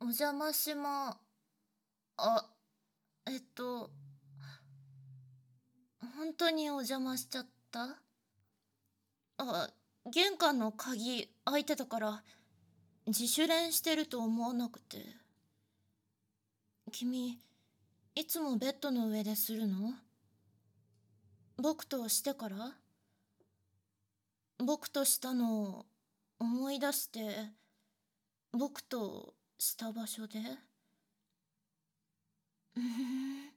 お邪魔しま、あ、えっと、本当にお邪魔しちゃった？あ、玄関の鍵開いてたから自主練してると思わなくて。君、いつもベッドの上でするの？僕としてから？僕としたのを思い出して僕とした場所で。うーん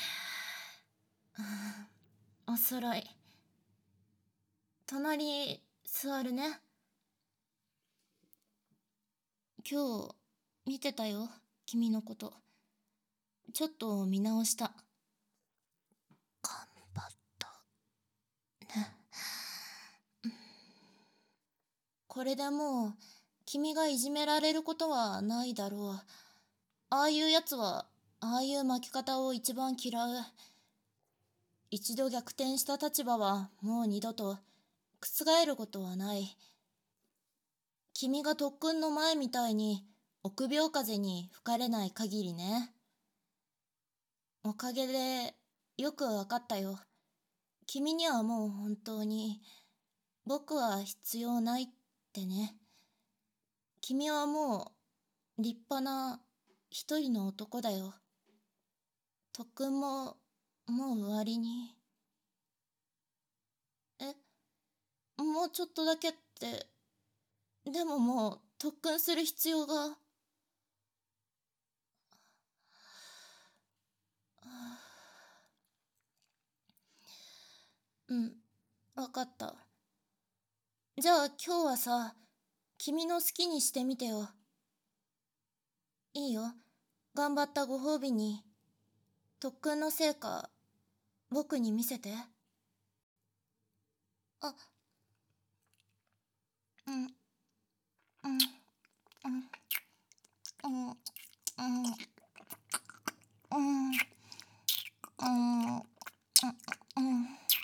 おそろい。隣座るね。今日見てたよ、君のこと。ちょっと見直した。頑張ったね。これでもう君がいじめられることはないだろう。ああいうやつはああいう負け方を一番嫌う。一度逆転した立場はもう二度と覆ることはない。君が特訓の前みたいに臆病風に吹かれない限りね。おかげでよくわかったよ。君にはもう本当に僕は必要ないってね。君はもう立派な一人の男だよ。特訓ももう終わりに。え、もうちょっとだけって、でももう特訓する必要が。うん、わかった。じゃあ今日はさ、君の好きにしてみてよ。いいよ。頑張ったご褒美に。特訓の成果、僕に見せて。あ、うん、うん、うん、うん、うん、うん、うん、うん、うん、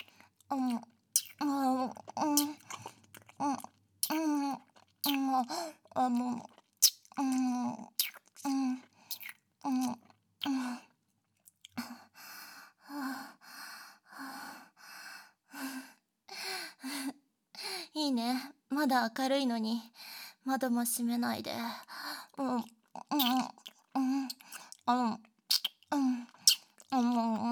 いいね。まだ明るいのに窓も閉めないで。うん、うん、うん、うん、うん、うん、うん、うん、うん、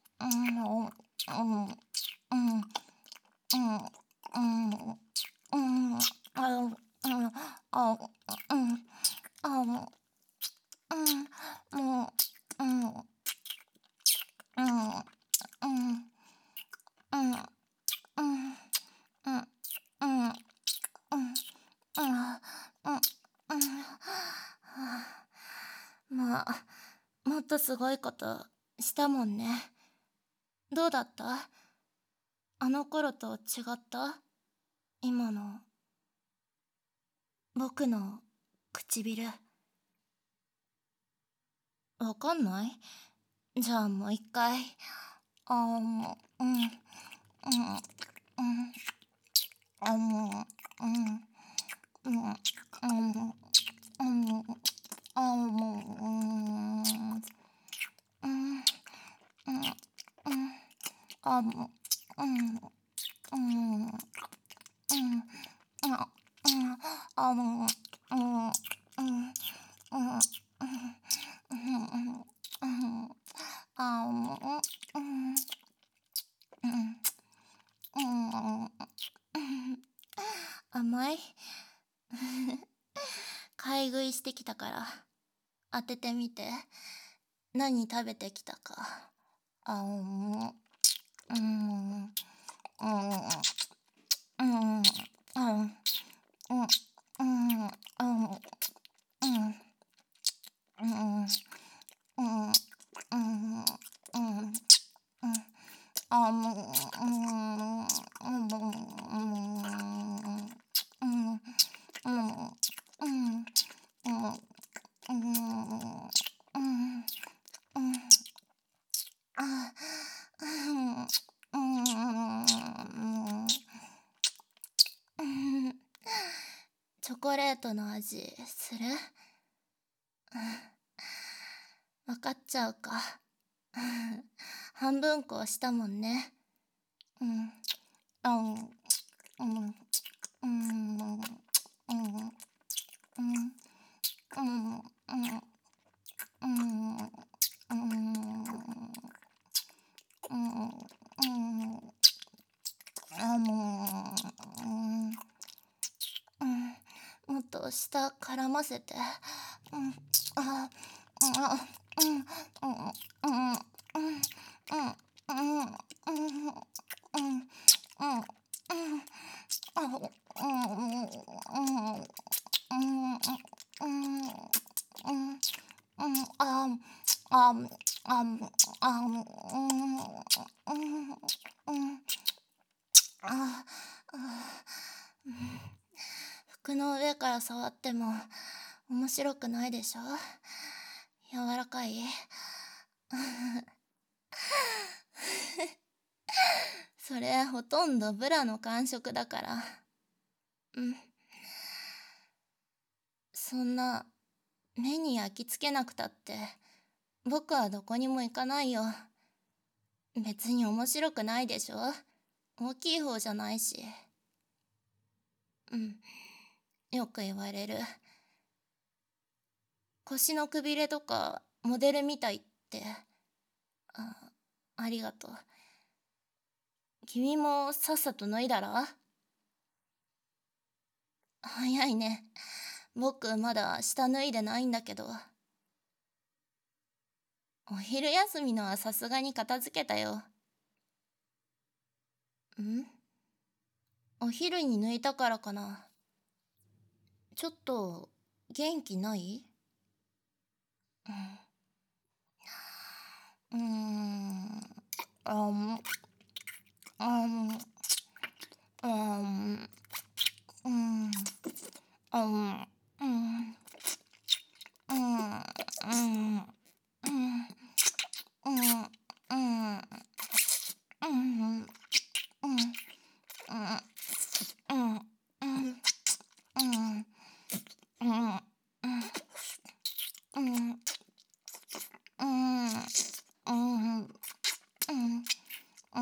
まあ、もっとすごいことしたもんね。どうだった？あの頃と違った？今の僕の唇。わかんない？じゃあもう一回。あーもう、うん、うん、うん、あもう、うん、うん、うん、うん、あもう、うん、うん、うん、うん、あもう、うん、うん、うん、あ、うん、あもう、うん、うん、うん、うん、うん、あもう、うん、うん、うん、甘い？買い食いしてきたから当ててみて。何食べてきたか。あうんうんうんうんうんうんあもうチョコレートの味する？ わかっちゃうか。半分こしたもんね。うん。うん。うん。うん。うん。うん。うん。うん。うん。うん。うん。うん。あ、もう、もっと舌絡ませて。うん、あ、あ、うん、うん、うん、うん、うん、うん、うん、うん、うん、あ、うん、あ、あ、あ、服の上から触っても面白くないでしょ。柔らかい。それほとんどブラの感触だから。うん。そんな目に焼き付けなくたって僕はどこにも行かないよ。別に面白くないでしょ。大きい方じゃないし。うん。よく言われる。腰のくびれとかモデルみたいって。あ、ありがとう。君もさっさと脱いだら。早いね。僕まだ下脱いでないんだけど。お昼休みのはさすがに片付けたよ。ん、お昼に抜いたからかな。ちょっと元気ない？うん。あん、あん、あん、うん、あん、うん、うん、うん、うん、うん、うん、うん、うん、うん、うん、うん、うん、うん、うん、うん、うん、うん、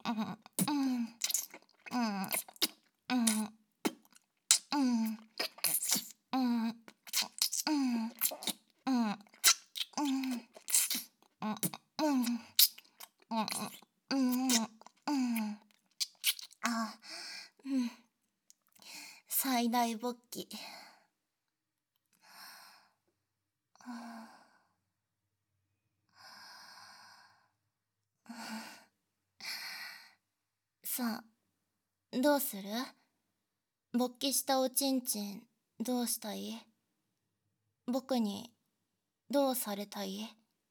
あ、うん、最大勃起。さあ、どうする？勃起したおちんちん、どうしたい？僕に、どうされたい？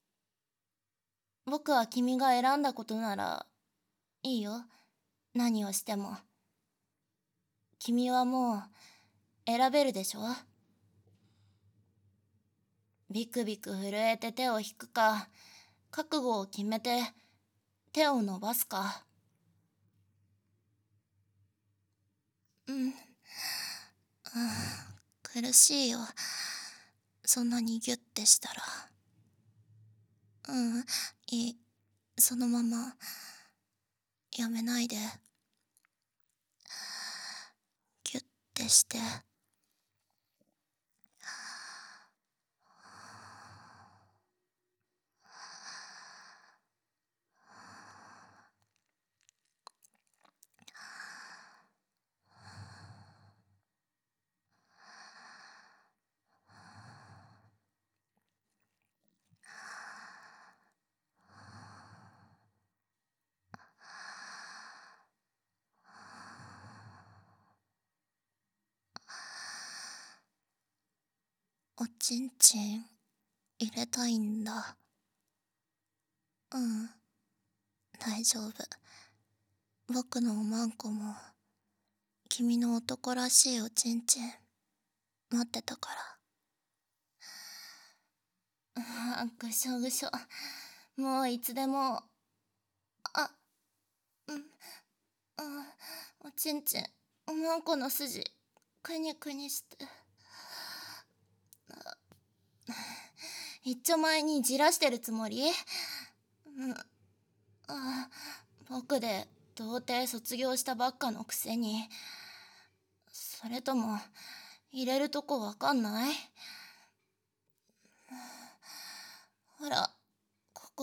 僕は君が選んだことなら、いいよ。何をしても。君はもう、選べるでしょ？ビクビク震えて手を引くか、覚悟を決めて手を伸ばすか。うん。苦しいよ。そんなにギュッてしたら。うん、いい。そのまま、やめないで。ギュッてして。おちんちん、入れたいんだ。うん、大丈夫。僕のおまんこも、君の男らしいおちんちん、待ってたから。ぐしょぐしょ。もういつでも、あ、うん、おちんちん、おまんこの筋、くにくにして。 一丁前にじらしてるつもり？うん、あ、僕で童貞卒業したばっかのくせに。それとも、入れるとこわかんない？ほら、ここ。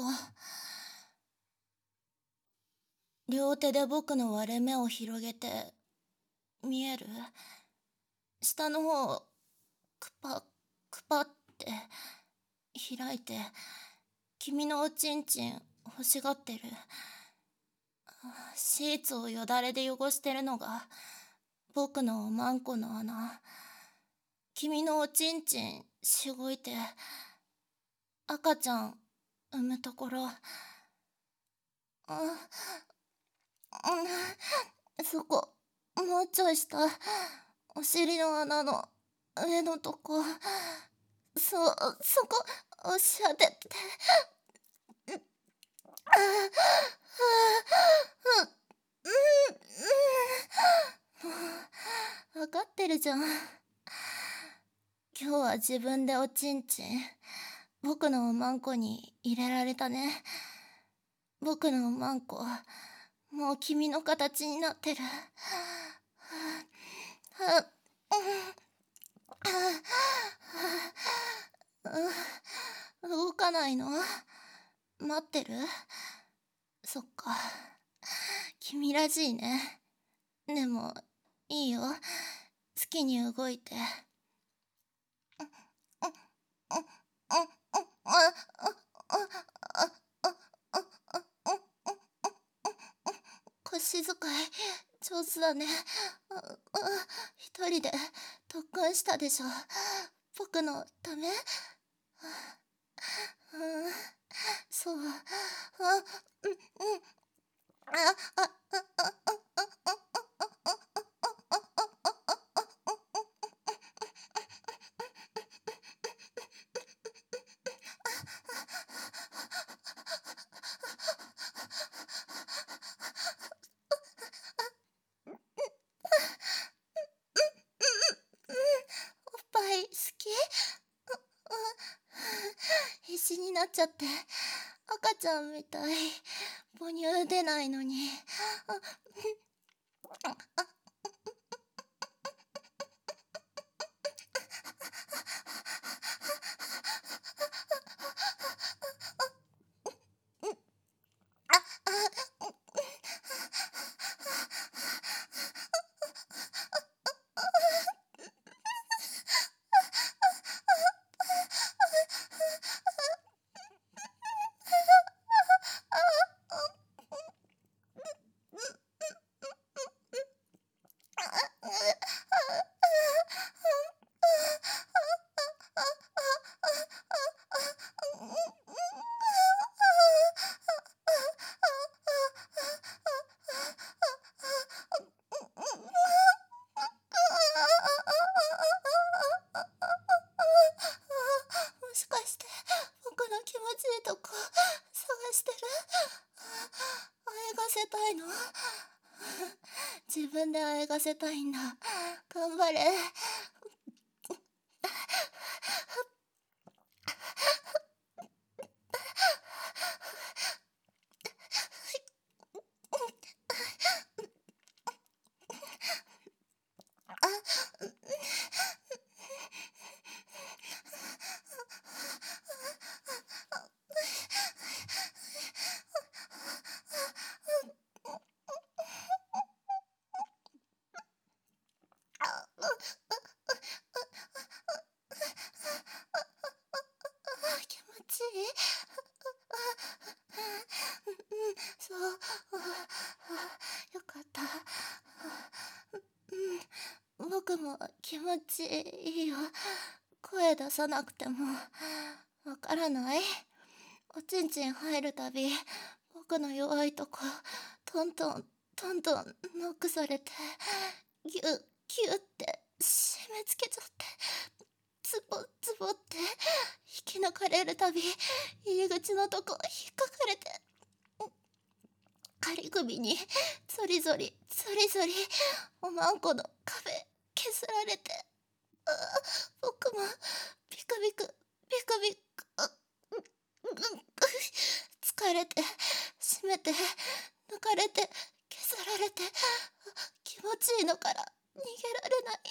両手で僕の割れ目を広げて、見える？下の方、くぱ、くぱって開いて、君のおちんちん欲しがってる。シーツをよだれで汚してるのが僕のおまんこの穴。君のおちんちんしごいて赤ちゃん産むところ。そこ、もうちょい下。お尻の穴の上のとこ。そこ、押し当てて。わかってるじゃん。今日は自分でおちんちん、僕のおまんこに入れられたね。僕のおまんこ、もう君の形になってる。動かないの？待ってる？そっか。君らしいね。でも、いいよ。好きに動いて。腰使い、上手だね。一人で特訓したでしょ。僕のため？そう。おっぱい好き？必死になっちゃって赤ちゃんみたい。母乳出ないのに。もしかして僕の気持ちいいとこ探してる？あえがせたいの？自分であえがせたいんだ。頑張れ。気持ちいい？そう。よかった。僕も気持ちいいよ。声出さなくてもわからない？おちんちん入るたび僕の弱いとこトントントントンノックされてギュッギュッって締め付けちゃって、ズボズボって引き抜かれるたび入り口のとこ引っかかれて、仮首にゾリゾリゾリゾリおまんこの壁削られて、僕もビクビクビクビクれて、締めて、抜かれて、削られて、気持ちいいのから逃げられない。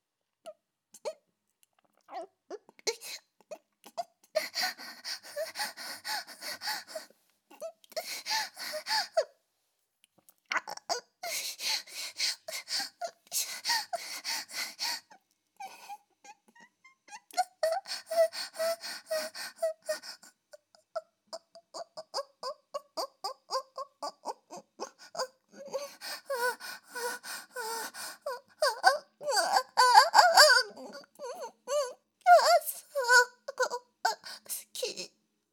好き。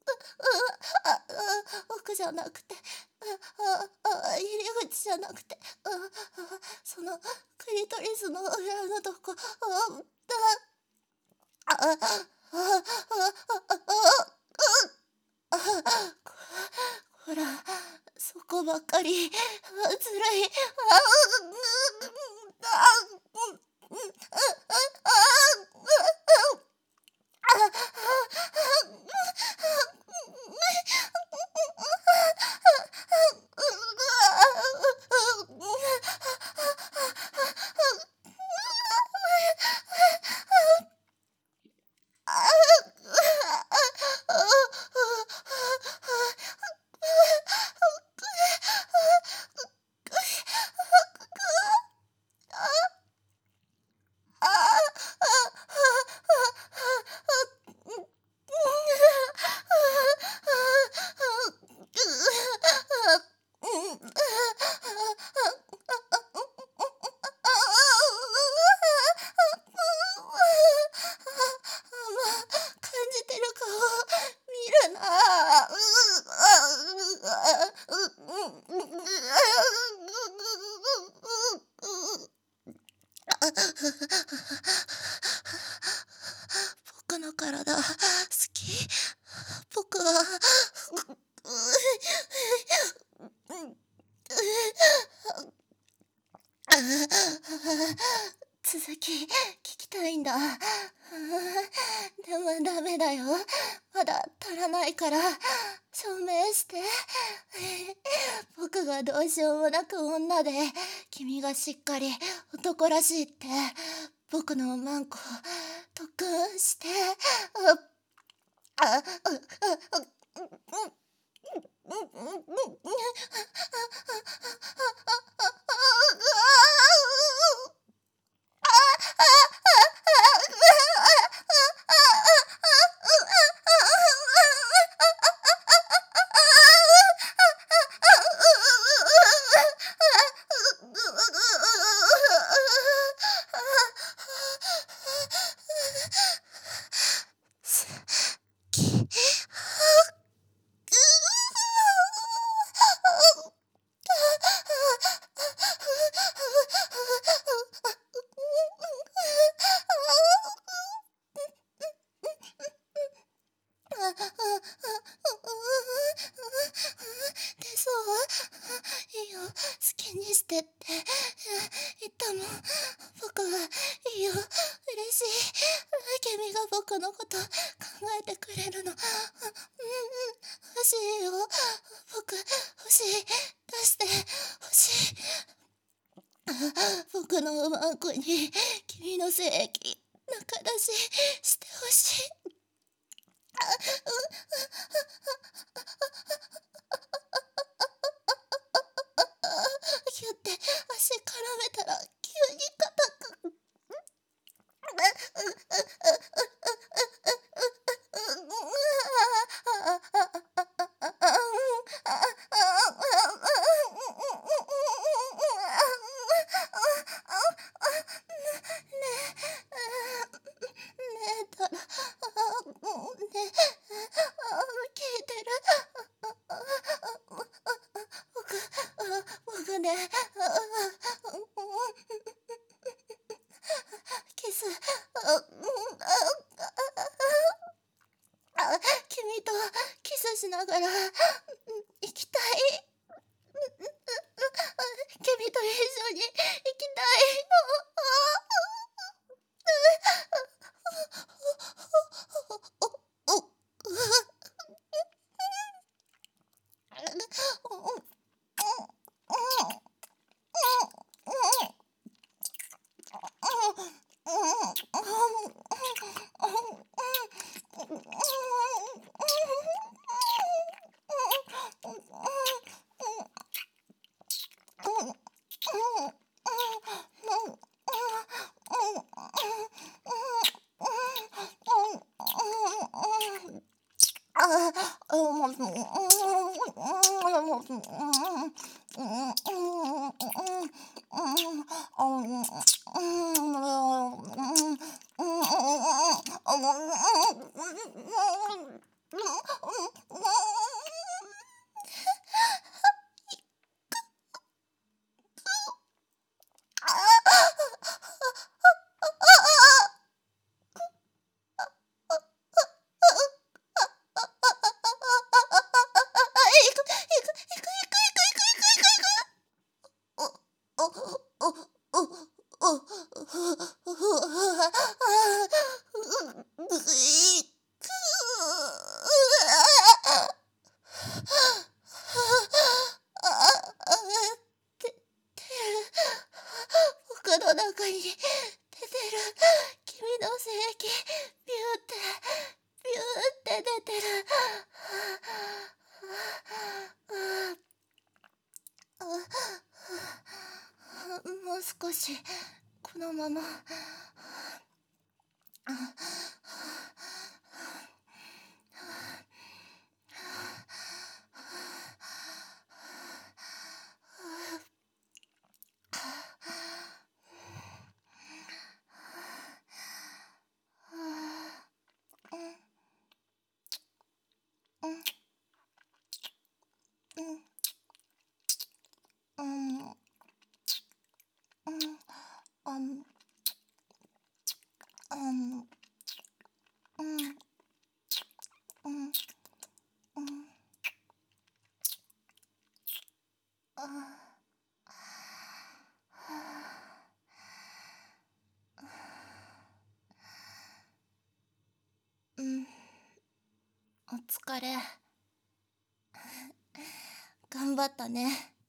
奥じゃなくて、入り口じゃなくて、そのクリトリスの裏のとこ、ほら、そこばっかり、ずるい。感じてる顔見るな。僕の体好き。僕は続き聞きたいんだ。でもダメだよ。まだ足らないから証明して。僕がどうしようもなく女で、君がしっかり男らしいって僕のマンコ特訓して。でそう、いいよ、好きにしてって言ったもん。僕はいいよ、嬉しい。君が僕のこと考えてくれるの。欲しいよ。僕欲しい。出して欲しい。僕のマンコに君の精液仲出ししてほしい。ひゅって足絡めたら急に硬く。ねえたら、ね聞いてる。僕ね、キス、君とキスしながら行きたい。君と一緒に行きたいの。 僕の中に出てる君の精液、ビューって出てる。もう少しこのまま。お疲れ。頑張ったね。